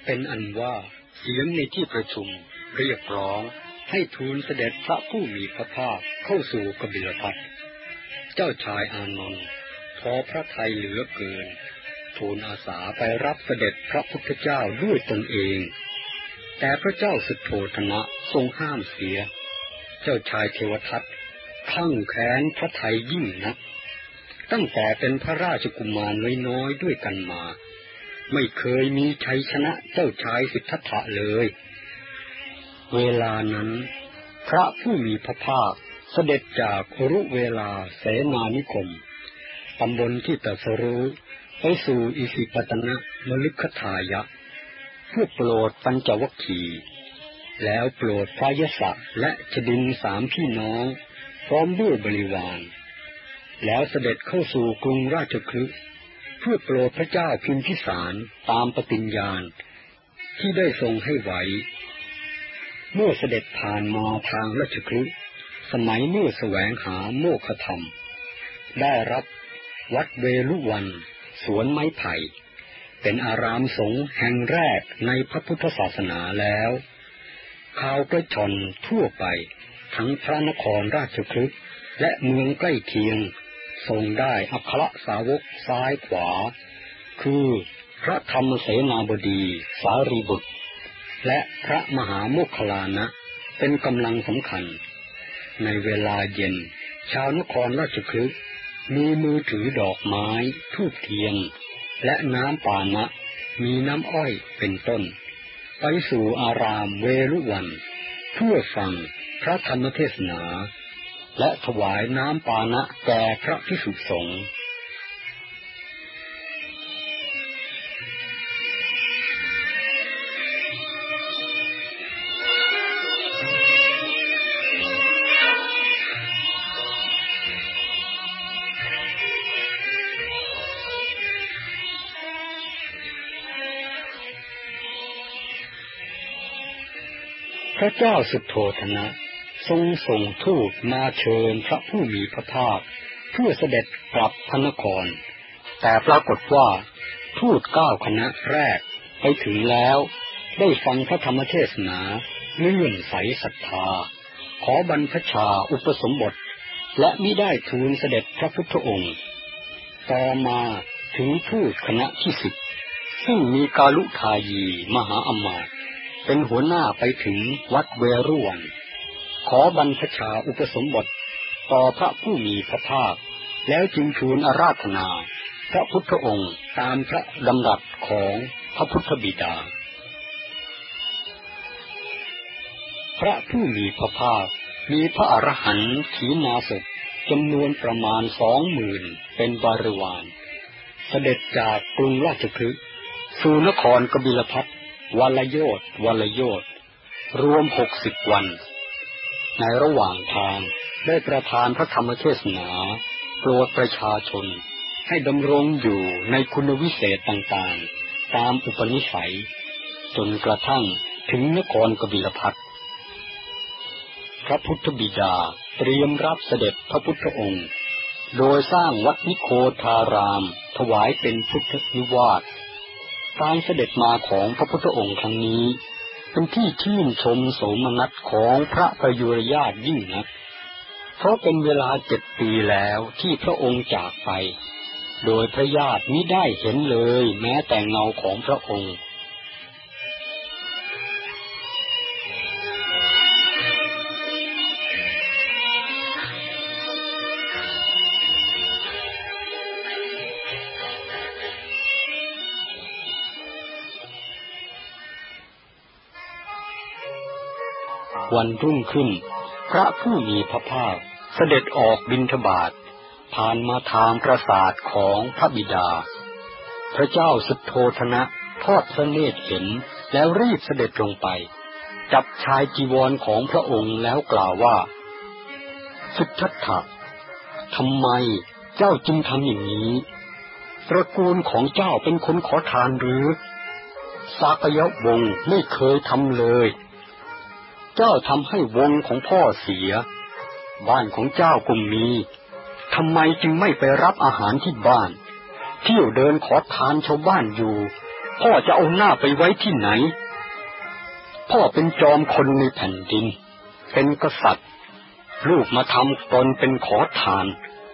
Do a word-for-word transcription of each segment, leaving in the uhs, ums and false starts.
เป็นอันว่าเสียงในที่ประชุมเรียกร้องให้ทูลเสด็จพระผู้มีพระภาคเข้าสู่กบิลพัสเจ้าชายอานนท์พอพระทัยเหลือเกินทูลอาสาไปรับเสด็จพระพุทธเจ้าด้วยตนเองแต่พระเจ้าสุโธทนะทรงห้ามเสียเจ้าชายเทวทัตข้างแค้นพระทัยยิ่งนักตั้งแต่เป็นพระราชกุมารน้อยๆด้วยกันมาไม่เคยมีชัยชนะเจ้าชายสิทธัตถะเลยเวลานั้นพระผู้มีพระภาคเสด็จจากคุรุเวลาเสนานิคมตำบลที่ตรัสรู้ไปสู่อิสิปตนะมฤคทายะเพื่อโปรดปัญจวัคคีย์แล้วโปรดพระยศและชดินสามพี่น้องพร้อมด้วยบริวารแล้วเสด็จเข้าสู่กรุงราชคฤห์เพื่อโปรดพระเจ้าพิมพิสารตามปฏิญญาณที่ได้ทรงให้ไว้เมื่อเสด็จผ่านมาทางราชคฤห์สมัยเมื่อแสวงหาโมฆะธรรมได้รับวัดเวลุวันสวนไม้ไผ่เป็นอารามสงฆ์แห่งแรกในพระพุทธศาสนาแล้วข่าวกระชอนทั่วไปทั้งพระนครราชคฤห์และเมืองใกล้เคียงทรงได้อัครสาวกซ้ายขวาคือพระธรรมเสนาบดีสารีบุตรและพระมหาโมคคัลลานะเป็นกำลังสำคัญในเวลาเย็นชาวนครราชคฤห์มีมือถือดอกไม้ธูปเทียนและน้ำปานะมีน้ำอ้อยเป็นต้นไปสู่อารามเวลุวันเพื่อฟังพระธรรมเทศนาและถวายน้ำปานะแก่พระภิกษุสงฆ์พระเจ้าสุโธทนะทรงส่งทูตมาเชิญพระผู้มีพระภาคเพื่อเสด็จกลับพระนครแต่ปรากฏว่าทูตเก้าคณะแรกไปถึงแล้วได้ฟังพระธรรมเทศนาเลื่อมใสศรัทธาขอบรรพชาอุปสมบทและมิได้ทูลเสด็จพระพุทธองค์ต่อมาถึงทูตคณะที่สิบซึ่งมีกาลุทายีมหาอมาตย์เป็นหัวหน้าไปถึงวัดเวรุวันขอบรรพชาอุปสมบทต่อพระผู้มีพระภาคแล้วจึงทูลอาราธนาพระพุทธองค์ตามพระดำรัสของพระพุทธบิดาพระผู้มีพระภาคมีพระอรหันต์ขีณาสพจำนวนประมาณสองหมื่นเป็นบริวารเสด็จจากกรุงราชคฤห์สู่นครกบิลพัสวัลโยธวัลโยธรวมหกสิบวันในระหว่างทางได้ประทานพระธรรมเทศนาโปรดประชาชนให้ดำรงอยู่ในคุณวิเศษต่างๆตามอุปนิสัยจนกระทั่งถึงนครกบิลพัสพระพุทธบิดาเตรียมรับเสด็จพระพุทธองค์โดยสร้างวัดนิโคธารามถวายเป็นพุทธนิวาสการเสด็จมาของพระพุทธองค์ครั้งนี้เป็นที่ชื่นชมโสมนัสของพระประยุรญาติยิ่งนักเพราะเป็นเวลาเจ็ดปีแล้วที่พระองค์จากไปโดยพระญาติมิได้เห็นเลยแม้แต่เงาของพระองค์วันรุ่งขึ้นพระผู้มีพระภาคเสด็จออกบิณฑบาตผ่านมาทางปราสาทของพระบิดาพระเจ้าสุโธทนะทอดพระเนตรเห็นแล้วรีบเสด็จลงไปจับชายจีวรของพระองค์แล้วกล่าวว่าสิทธัตถะทำไมเจ้าจึงทำอย่างนี้ตระกูลของเจ้าเป็นคนขอทานหรือสากยวงศ์ไม่เคยทำเลยเจ้าทำให้วงของพ่อเสียบ้านของเจ้าก็มีทำไมจึงไม่ไปรับอาหารที่บ้านเที่ยวเดินขอทานชาวบ้านอยู่พ่อจะเอาหน้าไปไว้ที่ไหนพ่อเป็นจอมคนในแผ่นดินเป็นกษัตริย์ลูกมาทำตนเป็นขอทาน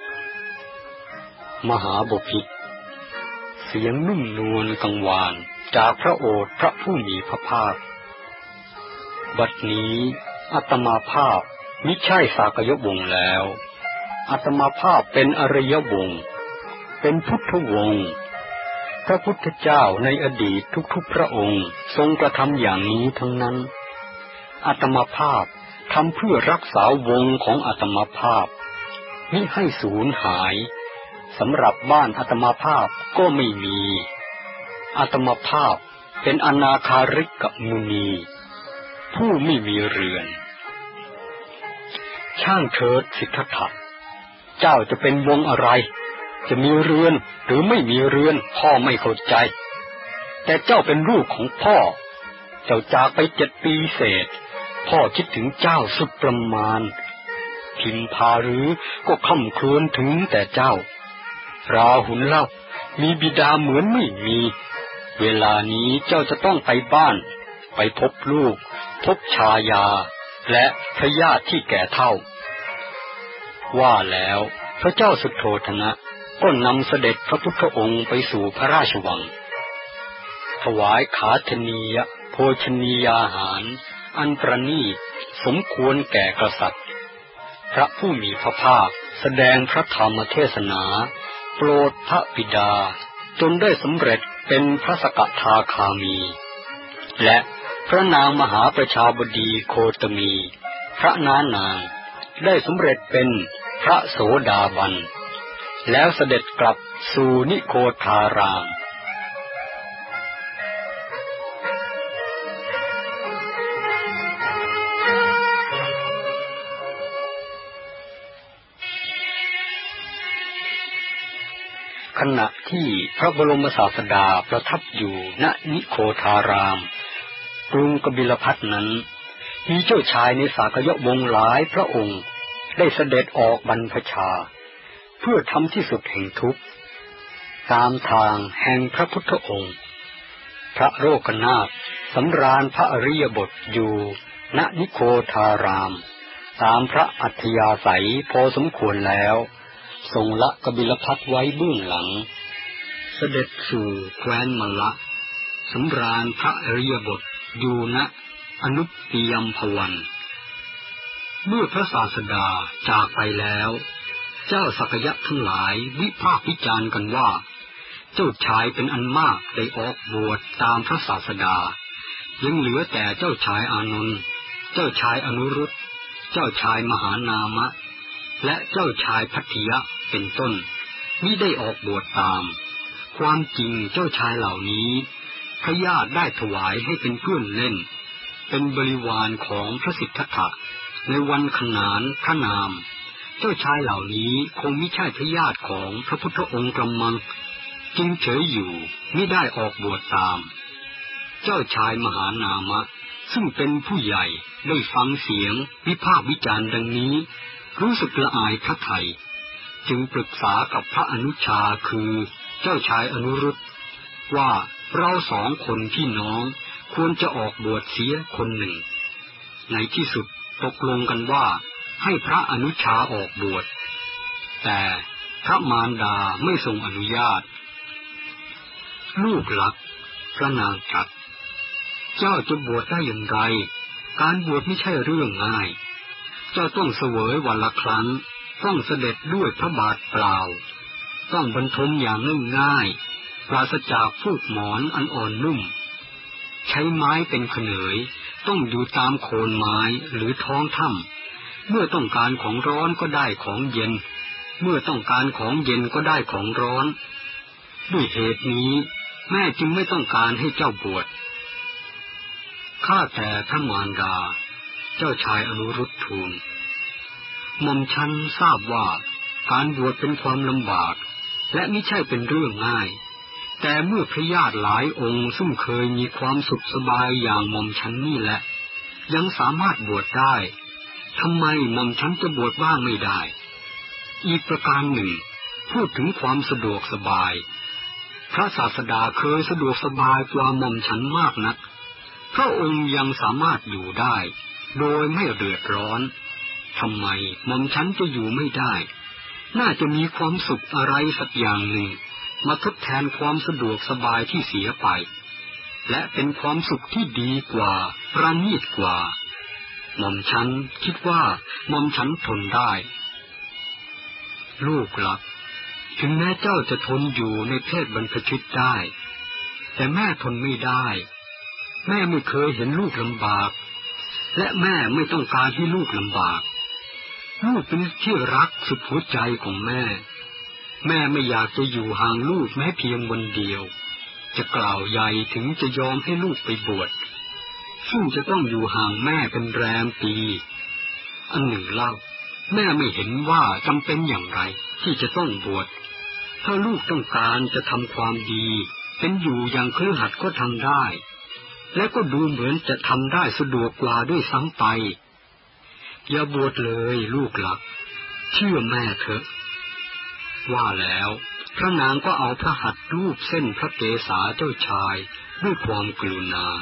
มหาบพิตรเสียงนุ่มนวลกังวานจากพระโอษฐ์พระผู้มีพระภาคบัดนี้อาตมาภาพมิใช่สากยวงศ์แล้วอาตมาภาพเป็นอริยวงศ์เป็นพุทธวงศ์พระพุทธเจ้าในอดีตทุกๆพระองค์ทรงกระทำอย่างนี้ทั้งนั้นอาตมาภาพทำเพื่อรักษาวงของอาตมาภาพมิให้สูญหายสำหรับบ้านอาตมาภาพก็ไม่มีอาตมาภาพเป็นอนาคาริกมุนีผู้ไม่มีเรือนช่างเถิดสิทธัตถะเจ้าจะเป็นวงอะไรจะมีเรือนหรือไม่มีเรือนพ่อไม่เข้าใจแต่เจ้าเป็นลูกของพ่อเจ้าจากไปเจ็ดปีเศษพ่อคิดถึงเจ้าสุดประมาณพิมพาหรือก็ค่ำครวญถึงแต่เจ้าราหุลเล่ามีบิดาเหมือนไม่มีเวลานี้เจ้าจะต้องไปบ้านไปพบลูกพบชายาและพระญาติที่แก่เฒ่าว่าแล้วพระเจ้าสุโธทนะก็นำเสด็จพระพุทธองค์ไปสู่พระราชวังถวายขาธนียโภชนียาหารอันประณีตสมควรแก่กษัตริย์พระผู้มีพระภาคแสดงพระธรรมเทศนาโปรดพระบิดาจนได้สำเร็จเป็นพระสกทาคามีและพระนางมหาประชาบดีโคตมีพระนานางได้สำเร็จเป็นพระโสดาบันแล้วเสด็จกลับสู่นิโคธารามขณะที่พระบรมศาสดาประทับอยู่ณนิโคธารามกรุงกบิลพัสนั้นมีเจ้าชายในสากยวงศ์หลายพระองค์ได้เสด็จออกบรรพชาเพื่อทำที่สุดแห่งทุกข์ตามทางแห่งพระพุทธองค์พระโลกนาถสำราญพระอริยบทอยู่ณนิโคธารามตามพระอัธยาศัยพอสมควรแล้วทรงละกบิลพัสไว้เบื้องหลังเสด็จสู่แคว้นมละสำราญพระอริยบทอยู่ณอนุปปิยมภวันเมื่อพระศาสดาจากไปแล้วเจ้าสักยะทั้งหลายวิพากษ์วิจารณ์กันว่าเจ้าชายเป็นอันมากได้ออกบวชตามพระศาสดายังเหลือแต่เจ้าชายอานนท์เจ้าชายอนุรุตเจ้าชายมหานามะและเจ้าชายพัทธิยะเป็นต้นมิได้ออกบวชตามความจริงเจ้าชายเหล่านี้พระญาติได้ถวายให้เป็นเพื่อนเล่นเป็นบริวารของพระสิทธัตถะในวันขนานพระนามเจ้าชายเหล่านี้คงไม่ใช่พระญาติของพระพุทธองค์กำมังจึงเฉยอยู่ไม่ได้ออกบวชตามเจ้าชายมหานามะซึ่งเป็นผู้ใหญ่ได้ฟังเสียงวิพากษ์วิจารณ์ดังนี้รู้สึกละอายพระทัยจึงปรึกษากับพระอนุชาคือเจ้าชายอนุรุตว่าเราสองคนพี่น้องควรจะออกบวชเสียคนหนึ่งในที่สุดตกลงกันว่าให้พระอนุชาออกบวชแต่พระมารดาไม่ทรงอนุญาตลูกหลักพระนางตรัสเจ้าจะบวชได้อย่างไรการบวชไม่ใช่เรื่องง่ายเจ้าต้องเสวยวันละครั้งต้องเสด็จด้วยพระบาทเปล่าต้องบรรทมอย่างง่ายๆปราศจากฟูกหมอนอันอ่อนนุ่มใช้ไม้เป็นเขนยต้องอยู่ตามโคนไม้หรือท้องถ้ำเมื่อต้องการของร้อนก็ได้ของเย็นเมื่อต้องการของเย็นก็ได้ของร้อนด้วยเหตุนี้แม่จึงไม่ต้องการให้เจ้าบวชข้าแต่พระมารดาเจ้าชายอนุรุตทูลหม่อมฉันทราบว่าการบวชเป็นความลำบากและไม่ใช่เป็นเรื่องง่ายแต่เมื่อพระญาติหลายองค์ซึ่งเคยมีความสุขสบายอย่างหม่อมฉันนี่แหละยังสามารถบวชได้ทำไมหม่อมฉันจะบวชบ้างไม่ได้อีกประการหนึ่งพูดถึงความสะดวกสบายพระศาสดาเคยสะดวกสบายกว่าหม่อมฉันมากนักพระองค์ยังสามารถอยู่ได้โดยไม่เดือดร้อนทำไมหม่อมฉันจะอยู่ไม่ได้น่าจะมีความสุขอะไรสักอย่างหนึ่งมาทดแทนความสะดวกสบายที่เสียไปและเป็นความสุขที่ดีกว่าประณีตกว่าหม่อมฉันคิดว่าหม่อมฉันทนได้ลูกรักถึงแม้เจ้าจะทนอยู่ในเพศบรรพชิตได้แต่แม่ทนไม่ได้แม่ไม่เคยเห็นลูกลำบากและแม่ไม่ต้องการให้ลูกลำบากลูกเป็นที่รักสุดหัวใจของแม่แม่ไม่อยากจะอยู่ห่างลูกแม้เพียงวันเดียวจะกล่าวใหญ่ถึงจะยอมให้ลูกไปบวชซึ่งจะต้องอยู่ห่างแม่เป็นแรมปีอันหนึ่งเล่าแม่ไม่เห็นว่าจำเป็นอย่างไรที่จะต้องบวชถ้าลูกต้องการจะทำความดีเป็นอยู่อย่างคฤหัสถ์ก็ทำได้และก็ดูเหมือนจะทำได้สะดวกกว่าด้วยซ้ำไปอย่าบวชเลยลูกหลักเชื่อแม่เถอะว่าแล้วพระนางก็เอาพระหัตถ์รูปเส้นพระเกศาเจ้าชายด้วยความกรุณา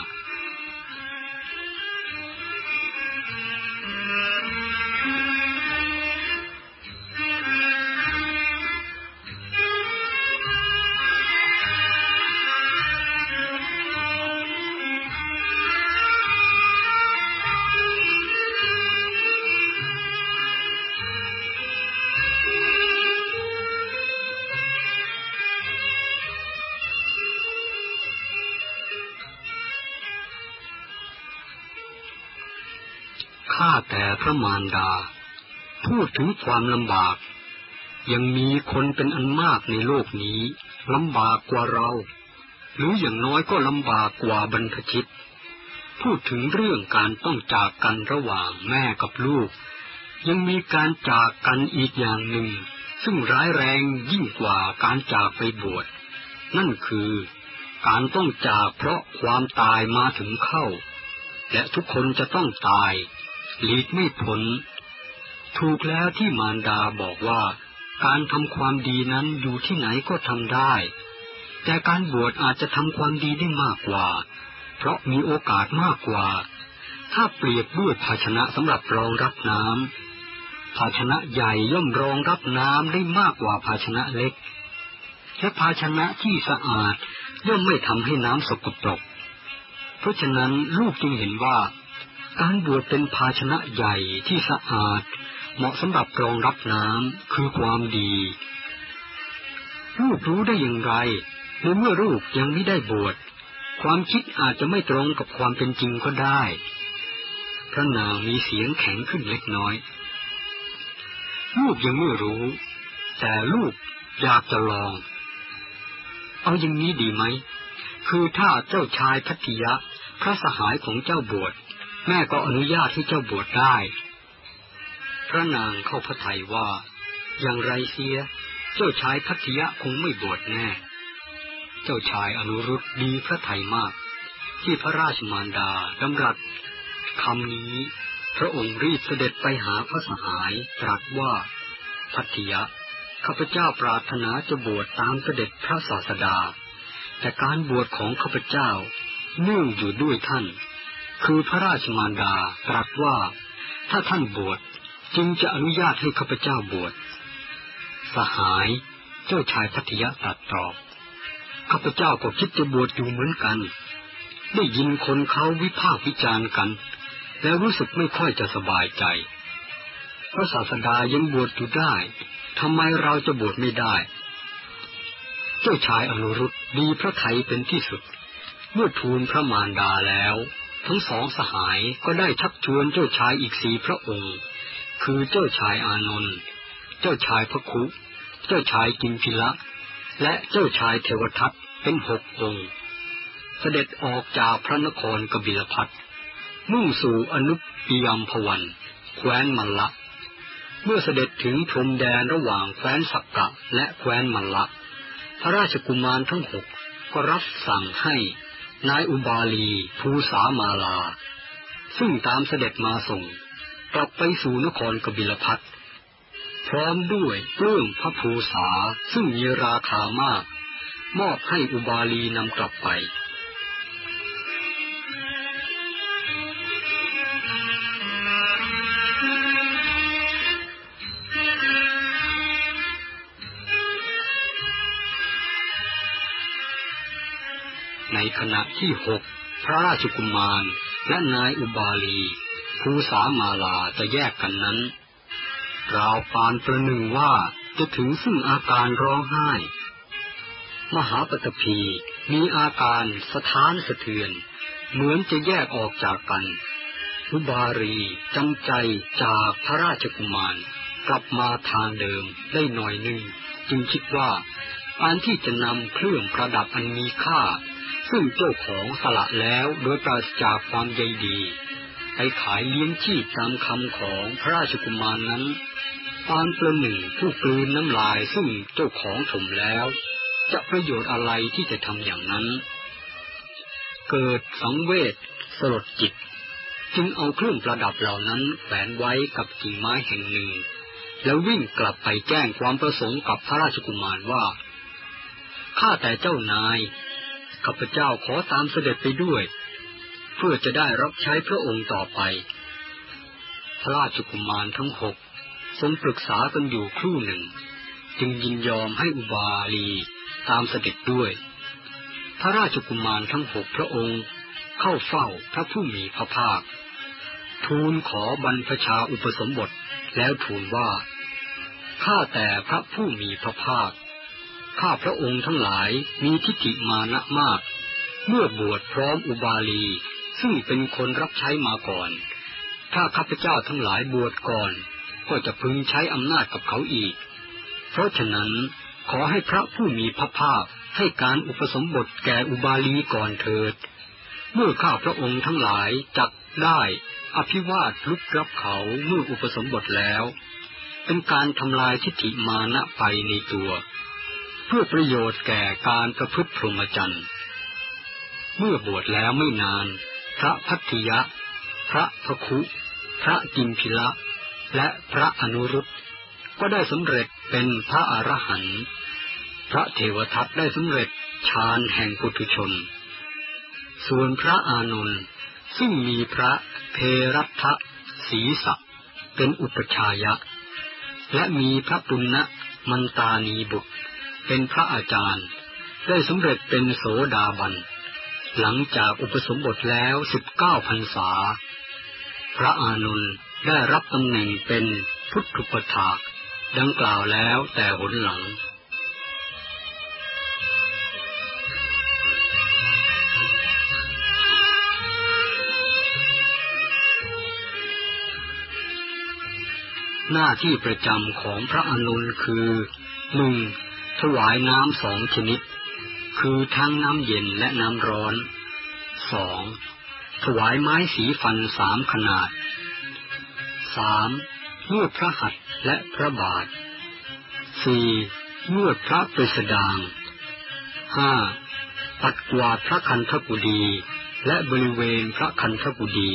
ข้าแต่พระมารดาพูดถึงความลำบากยังมีคนเป็นอันมากในโลกนี้ลำบากกว่าเราหรืออย่างน้อยก็ลำบากกว่าบรรพชิตพูดถึงเรื่องการต้องจากกันระหว่างแม่กับลูกยังมีการจากกันอีกอย่างหนึ่งซึ่งร้ายแรงยิ่งกว่าการจากไปบวชนั่นคือการต้องจากเพราะความตายมาถึงเข้าและทุกคนจะต้องตายหลีกไม่พ้นถูกแล้วที่มารดาบอกว่าการทำความดีนั้นอยู่ที่ไหนก็ทำได้แต่การบวชอาจจะทำความดีได้มากกว่าเพราะมีโอกาสมากกว่าถ้าเปรียบด้วยภาชนะสำหรับรองรับน้ำภาชนะใหญ่ย่อมรองรับน้ำได้มากกว่าภาชนะเล็กและภาชนะที่สะอาดย่อมไม่ทำให้น้ำสกปรกเพราะฉะนั้นลูกจึงเห็นว่าการบวชเป็นภาชนะใหญ่ที่สะอาดเหมาะสำหรับรองรับน้ำคือความดีลูกรู้ได้อย่างไรในเมื่อลูกยังไม่ได้บวชความคิดอาจจะไม่ตรงกับความเป็นจริงก็ได้พระนางมีเสียงแข็งขึ้นเล็กน้อยลูกยังไม่รู้แต่ลูกอยากจะลองเอาอย่างนี้ดีไหมคือถ้าเจ้าชายพัทยะพระสหายของเจ้าบวชแม่ก็อนุญาตให้เจ้าบวชได้พระนางเข้าพระทัยว่าอย่างไรเสียเจ้าชายพัทยะคงไม่บวชแน่เจ้าชายอนุรุตดีพระทัยมากที่พระราชมารดาดำรัสคำนี้พระองค์รีบเสด็จไปหาพระสหายตรัสว่าพัทยะข้าพเจ้าปรารถนาจะบวชตามเสด็จพระศาสดาแต่การบวชของข้าพเจ้าเนื่องอยู่ด้วยท่านคือพระราชมารดาตรัสว่าถ้าท่านบวชจึงจะอนุญาตให้ข้าพเจ้าบวชสหายเจ้าชายพัทยะตรัสตอบข้าพเจ้าก็คิดจะบวชอยู่เหมือนกันได้ยินคนเขาวิพากษ์วิจารณ์กันแล้วรู้สึกไม่ค่อยจะสบายใจพระศาสดายังบวชอยู่ได้ทำไมเราจะบวชไม่ได้เจ้าชายอนุรุตดีพระทัยเป็นที่สุดเมื่อทูลพระมารดาแล้วทั้งสองสหายก็ได้ชักชวนเจ้าชายอีกสี่พระองค์คือเจ้าชายอานนท์เจ้าชายพระคุเจ้าชายกิมพิละและเจ้าชายเทวทัตเป็นหกองค์เสด็จออกจากพระนครกบิลพัสมุ่งสู่อนุปิยมพวันแคว้นมัลละเมื่อเสด็จถึงพรมแดนระหว่างแคว้นสักกะและแคว้นมัลละพระราชกุมารทั้งหกก็รับสั่งให้นายอุบาลีภูสามาลาซึ่งตามเสด็จมาส่งกลับไปสู่นครกบิลพัสพร้อมด้วยเปลื้องพระภูษาซึ่งมีราคามากมอบให้อุบาลีนำกลับไปในขณะที่หกพระราชกุมารและนายอุบาลีภูษามาลาจะแยกกันนั้นราวปานประหนึ่งว่าจะถึงซึ่งอาการร้องไห้มหาปฐพีมีอาการสะท้านสะเทือนเหมือนจะแยกออกจากกันอุบาลีจำใจจากพระราชกุมารกลับมาทางเดิมได้หน่อยหนึ่งจึงคิดว่าการที่จะนำเครื่องประดับอันมีค่าซึ่งเจ้าของสละแล้วโดยปราศจากความใยดีไปขายเลี้ยงชีพตามคำของพระราชกุมารนั้นปานประหนึ่งผู้กลืนน้ำลายซึ่งเจ้าของถมแล้วจะประโยชน์อะไรที่จะทำอย่างนั้นเกิดสังเวชสลดจิตจึงเอาเครื่องประดับเหล่านั้นแขวนไว้กับกิ่งไม้แห่งหนึ่งแล้ววิ่งกลับไปแจ้งความประสงค์กับพระราชกุมารว่าข้าแต่เจ้านายข้าพเจ้าขอตามเสด็จไปด้วยเพื่อจะได้รับใช้พระองค์ต่อไปพระราชกุมารทั้งหกทรงปรึกษากันอยู่ครู่หนึ่งจึงยินยอมให้อุบาลีตามเสด็จด้วยพระราชกุมารทั้งหกพระองค์เข้าเฝ้าพระผู้มีพระภาคทูลขอบรรพชาอุปสมบทแล้วทูลว่าข้าแต่พระผู้มีพระภาคข้าพระองค์ทั้งหลายมีทิฏฐิมานะมากเมื่อบวชพร้อมอุบาลีซึ่งเป็นคนรับใช้มาก่อนถ้าข้าพเจ้าทั้งหลายบวชก่อนก็จะพึงใช้อำนาจกับเขาอีกเพราะฉะนั้นขอให้พระผู้มีพระภาคให้การอุปสมบทแก่อุบาลีก่อนเถิดเมื่อข้าพระองค์ทั้งหลายจักได้อภิวาทลุกรับเขาเมื่ออุปสมบทแล้วเป็นการทำลายทิฏฐิมานะไปในตัวเพื่อประโยชน์แก่การประพฤติพรหมจรรย์เมื่อบวชแล้วไม่นานพระภัททิยะพระภคุพระกิมพิละและพระอนุรุตก็ได้สำเร็จเป็นพระอรหันต์พระเทวทัตได้สำเร็จฌานแห่งปุถุชนส่วนพระอานนท์ซึ่งมีพระเพรัตถศีสะเป็นอุปชายะและมีพระปุณณมันตานีบุตรเป็นพระอาจารย์ได้สำเร็จเป็นโสดาบันหลังจากอุปสมบทแล้วสิบเก้าพรรษาพระอานนท์ได้รับตำแหน่งเป็นพุทธุปถากดังกล่าวแล้วแต่หนหลังหน้าที่ประจำของพระอานนท์คือหนึ่งถวายน้ำสองชนิดคือทั้งน้ำเย็นและน้ำร้อนสองถวายไม้สีฟันสามขนาดสามนวดพระหัตถ์และพระบาทสี่นวดพระปริสดางห้าปัดกวาดพระคันธกุฎีและบริเวณพระคันธกุฎี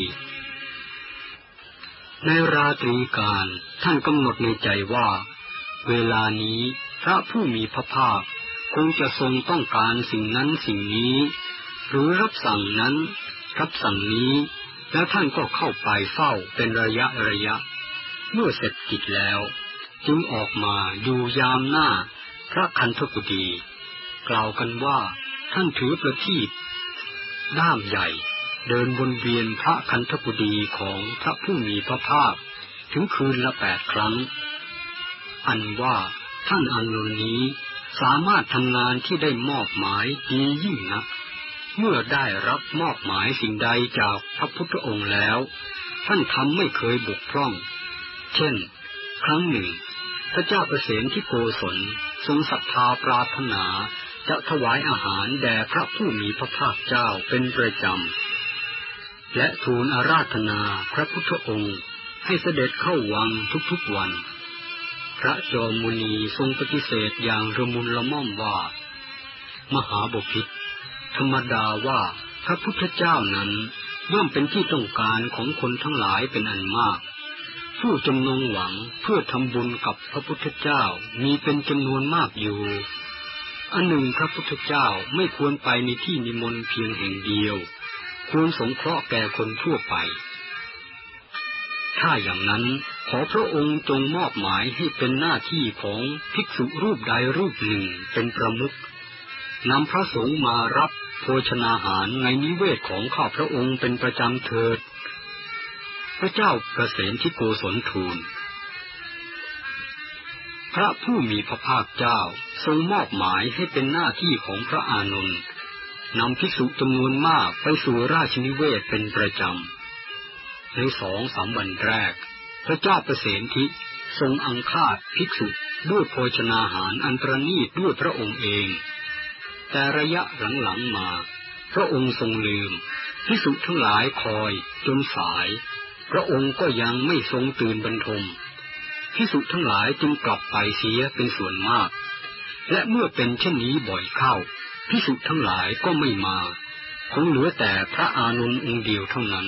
ในราตรีการท่านกำหนดในใจว่าเวลานี้พระผู้มีพระภาคคงจะทรงต้องการสิ่งนั้นสิ่งนี้หรือรับสั่งนั้นรับสั่งนี้แล้วท่านก็เข้าไปเฝ้าเป็นระยะระยะเมื่อเสร็จกิจแล้วจึงออกมาอยู่ยามหน้าพระคันธกุฎีกล่าวกันว่าท่านถือประทีปด้ามใหญ่เดินวนเวียนพระคันธกุฎีของพระผู้มีพระภาคถึงคืนละแปดครั้งอันว่าท่านอานนท์นี้สามารถทำงานที่ได้มอบหมายดียิ่งนักเมื่อได้รับมอบหมายสิ่งใดจากพระพุทธองค์แล้วท่านทำไม่เคยบกพร่องเช่นครั้งหนึ่งพระเจ้าประเสนที่โกศลทรงศรัทธาปรารถนาจะถวายอาหารแด่พระผู้มีพระภาคเจ้าเป็นประจำและทูลอาราธนาพระพุทธองค์ให้เสด็จเข้าวังทุกๆวันพระจอมมุนีทรงปฏิเสธอย่างระมุนละม่อมว่ามหาบพิตรธรรมดาว่าพระพุทธเจ้านั้นย่อมเป็นที่ต้องการของคนทั้งหลายเป็นอันมากผู้จำนงหวังเพื่อทำบุญกับพระพุทธเจ้ามีเป็นจำนวนมากอยู่อันหนึ่งพระพุทธเจ้าไม่ควรไปในที่นิมนต์เพียงแห่งเดียวควรสงเคราะห์แก่คนทั่วไปถ้าอย่างนั้นขอพระองค์จงมอบหมายให้เป็นหน้าที่ของภิกษุรูปใดรูปหนึ่งเป็นประมุขนำพระสงฆ์มารับโภชนาหารในนิเวศของข้าพระองค์เป็นประจำเถิดพระเจ้าเกษมทิโกศลทูลพระผู้มีพระภาคเจ้าทรงมอบหมายให้เป็นหน้าที่ของพระอานนท์นำภิกษุจำนวนมากไปสู่ราชนิเวศเป็นประจำในสองสามวันแรกพระเจ้าเกษมทิทรงอังคาดภิกษุด้วยโภชนาหารอันประณีตด้วยพระองค์เองแต่ระยะหลังๆมาพระองค์ทรงลืมภิกษุทั้งหลายคอยจนสายพระองค์ก็ยังไม่ทรงตื่นบรรทมภิกษุทั้งหลายจึงกลับไปเสียเป็นส่วนมากและเมื่อเป็นเช่นนี้บ่อยเข้าภิกษุทั้งหลายก็ไม่มาคงเหลือแต่พระอานนท์องค์เดียวเท่านั้น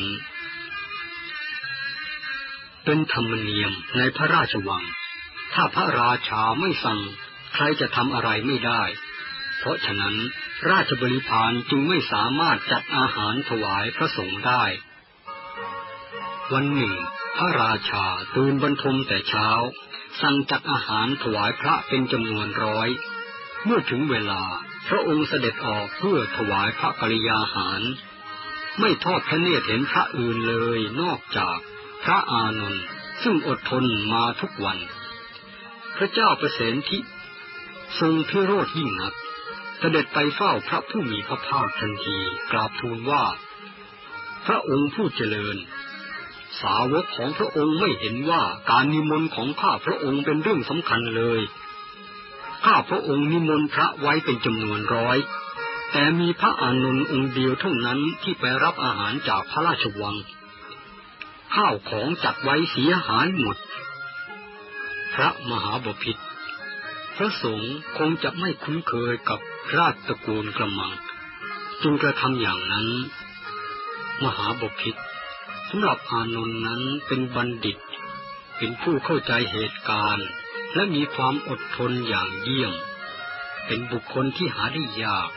เป็นธรรมเนียมในพระราชวังถ้าพระราชาไม่สั่งใครจะทำอะไรไม่ได้เพราะฉะนั้นราชบริพารจึงไม่สามารถจัดอาหารถวายพระสงฆ์ได้วันหนึ่งพระราชาตื่นบรรทมแต่เช้าสั่งจัดอาหารถวายพระเป็นจำนวนร้อยเมื่อถึงเวลาพระองค์เสด็จออกเพื่อถวายพระกริยาหารไม่ทอดพระเนตรเห็นพระอื่นเลยนอกจากพระอานนท์ซึ่งอดทนมาทุกวันพระเจ้าประเสนทิทรงพิโรธยิ่งนักเสด็จไปเฝ้าพระผู้มีพระภาคทันทีกราบทูลว่าพระองค์ผู้เจริญสาวกของพระองค์ไม่เห็นว่าการนิมนต์ของข้าพระองค์เป็นเรื่องสำคัญเลยข้าพระองค์นิมนต์พระไว้เป็นจำนวนร้อยแต่มีพระอานนท์องค์เดียวเท่านั้นที่ไปรับอาหารจากพระราชวังข้าวของจัดไว้เสียหายหมดพระมหาบพิตรพระสงฆ์คงจะไม่คุ้นเคยกับราชตระกูลกระมังจึงกระทำอย่างนั้นมหาบพิตรสำหรับอานนท์นั้นเป็นบัณฑิตเป็นผู้เข้าใจเหตุการณ์และมีความอดทนอย่างเยี่ยมเป็นบุคคลที่หาได้ยาก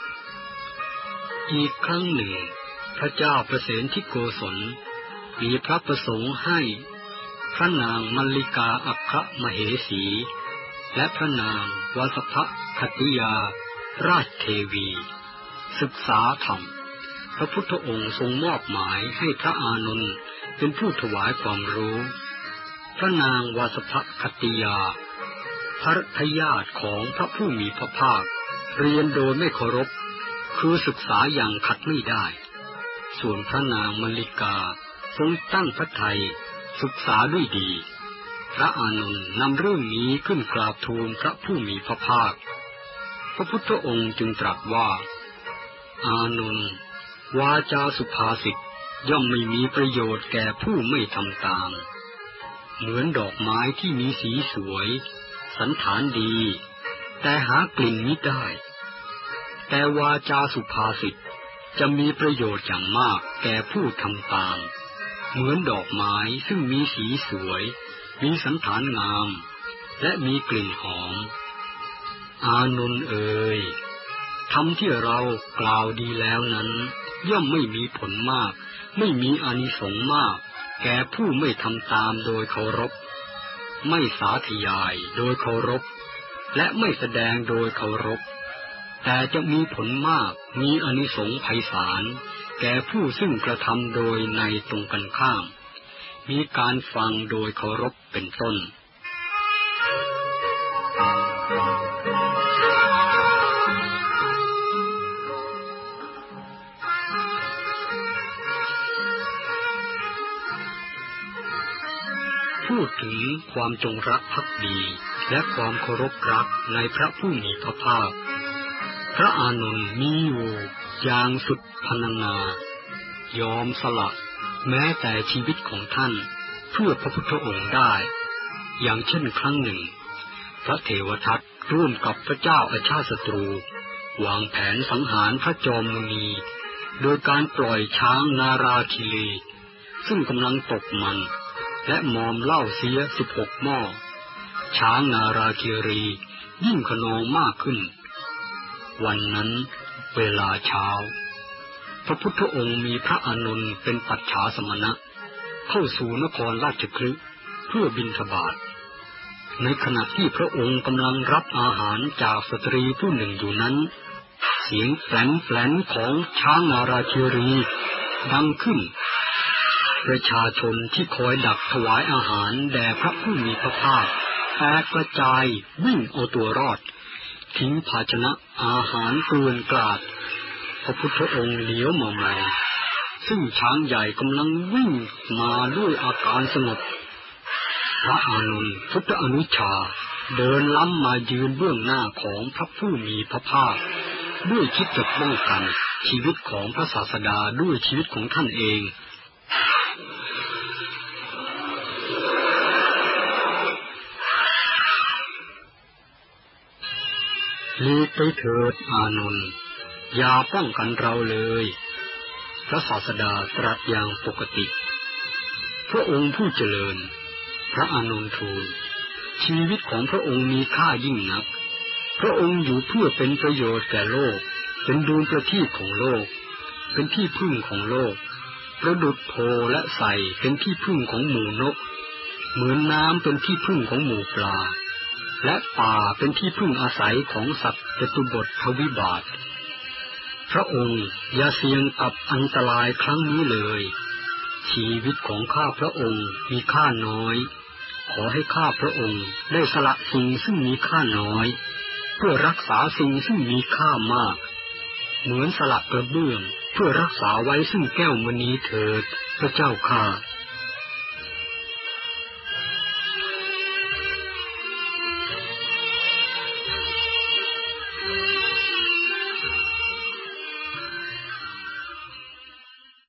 อีกครั้งหนึ่งพระเจ้าประเสนทิโกศลมีพระประสงค์ให้พระนางมัลลิกาอัครมเหสีและพระนางวาสภคติยาราชเทวีศึกษาธรรมพระพุทธองค์ทรงมอบหมายให้พระอานนท์เป็นผู้ถวายความรู้พระนางวาสภคติยาภรรยาของพระผู้มีพระภาคเรียนโดยไม่เคารพคือศึกษาอย่างขัดไม่ได้ส่วนพระนางมัลลิกาทรงตั้งพระทัยศึกษาด้วยดีพระอานนท์นำเรื่องนี้ขึ้นกราบทูลพระผู้มีพระภาคพระพุทธองค์จึงตรัสว่าอานนท์วาจาสุภาษิตย่อมไม่มีประโยชน์แก่ผู้ไม่ทำตามเหมือนดอกไม้ที่มีสีสวยสันฐานดีแต่หากลิ่นมิได้แต่วาจาสุภาษิตจะมีประโยชน์อย่างมากแก่ผู้ทำตามเหมือนดอกไม้ซึ่งมีสีสวยมีสันฐานงามและมีกลิ่นหอมอานนท์เอ๋ยธรรมที่เรากล่าวดีแล้วนั้นย่อมไม่มีผลมากไม่มีอานิสงส์มากแก่ผู้ไม่ทำตามโดยเคารพไม่สาธยายโดยเคารพและไม่แสดงโดยเคารพแต่จะมีผลมากมีอานิสงส์ไพศาลแก่ผู้ซึ่งกระทำโดยในตรงกันข้ามมีการฟังโดยเคารพเป็นต้นพูดถึงความจงรักภักดีและความเคารพรักในพระผู้มีพระภาคพระอานนท์มีอยู่อย่างสุดพรรณนายอมสละแม้แต่ชีวิตของท่านเพื่อพระพุทธองค์ได้อย่างเช่นครั้งหนึ่งพระเทวทัตร่วมกับพระเจ้าอาชาติศัตรูวางแผนสังหารพระจอมมุนีโดยการปล่อยช้างนาราคิรีซึ่งกำลังตกมันและมอมเหล้าเสียสิบหกหม้อช้างนาราคิรียิ่งขนองมากขึ้นวันนั้นเวลาเช้าพระพุทธองค์มีพระอานนท์เป็นปัจฉาสมณะเข้าสู่นครราชคฤห์เพื่อบิณฑบาตในขณะที่พระองค์กำลังรับอาหารจากสตรีผู้หนึ่งอยู่นั้นเสียงแฝนแฝนของช้างนาราธิรีดังขึ้นประชาชนที่คอยดักถวายอาหารแด่พระผู้มีพระภาคแตกกระจายวิ่งเอาตัวรอดทิ้งภาชนะอาหารเกลื่อนกลาดพระพุทธองค์เลี้ยวมามองซึ่งช้างใหญ่กำลังวิ่งมาด้วยอาการสงบพระอานนท์พุทธอนุชาเดินล้ำมายืนเบื้องหน้าของพระผู้มีพระภาคด้วยคิดจะป้องกันชีวิตของพระศาสดาด้วยชีวิตของท่านเองหลีกไปเถิดอานนท์อย่าป้องกันเราเลยพระศาสดาตรัสอย่างปกติพระองค์ผู้เจริญพระอานนท์ทูลชีวิตของพระองค์มีค่ายิ่งนักพระองค์อยู่เพื่อเป็นประโยชน์แก่โลกเป็นดวงประทีปของโลกเป็นที่พึ่งของโลกประดุจโพและไทรเป็นที่พึ่งของหมู่นกเหมือนน้ำเป็นที่พึ่งของหมู่ปลาและป่าเป็นที่พึ่งอาศัยของสัตว์จตุบททวิบาทพระองค์อย่าเสี่ยงกับอันตรายครั้งนี้เลยชีวิตของข้าพระองค์มีค่าน้อยขอให้ข้าพระองค์ได้สละสิ่งซึ่งมีค่าน้อยเพื่อรักษาสิ่งซึ่งมีค่ามากเหมือนสละกระเบื้องเพื่อรักษาไว้ซึ่งแก้วมณีเถิดพระเจ้าข้า